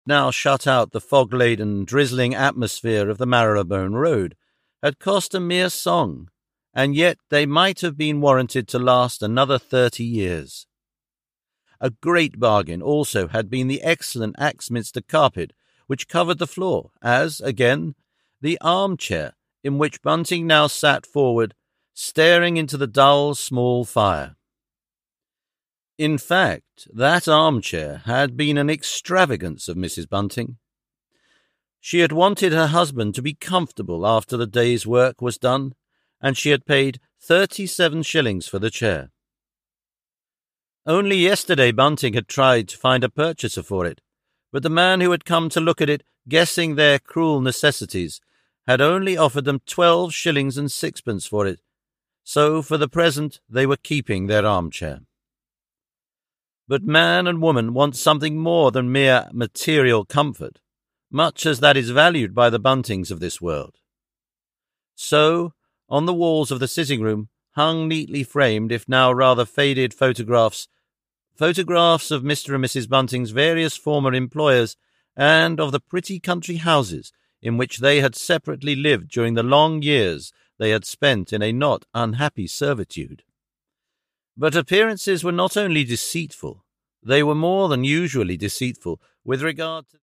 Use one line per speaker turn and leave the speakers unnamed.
now shut out the fog-laden, drizzling atmosphere of the Marylebone Road, had cost a mere song, and yet they might have been warranted to last another 30 years. A great bargain also had been the excellent Axminster carpet which covered the floor, as, again, the armchair in which Bunting now sat forward, staring into the dull, small fire. In fact, that armchair had been an extravagance of Mrs. Bunting. She had wanted her husband to be comfortable after the day's work was done, and she had paid 37 shillings for the chair. Only yesterday Bunting had tried to find a purchaser for it, but the man who had come to look at it, guessing their cruel necessities, had only offered them 12 shillings and sixpence for it, so for the present they were keeping their armchair. But man and woman want something more than mere material comfort, much as that is valued by the Buntings of this world. So, on the walls of the sitting-room, hung neatly framed, if now rather faded photographs of Mr. and Mrs. Bunting's various former employers and of the pretty country houses in which they had separately lived during the long years they had spent in a not unhappy servitude. But appearances were not only deceitful, they were more than usually deceitful with regard to